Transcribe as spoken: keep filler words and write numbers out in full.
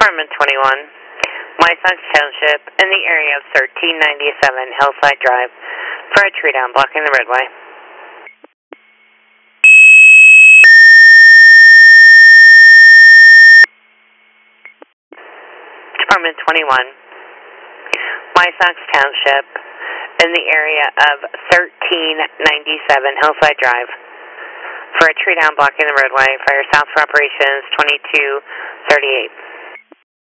Department twenty-one, Wysox Township, in the area of thirteen ninety-seven Hillside Drive, for a tree down blocking the roadway. Department twenty-one, Wysox Township, in the area of thirteen ninety-seven Hillside Drive, for a tree down blocking the roadway. Fire south for operations twenty-two thirty-eight.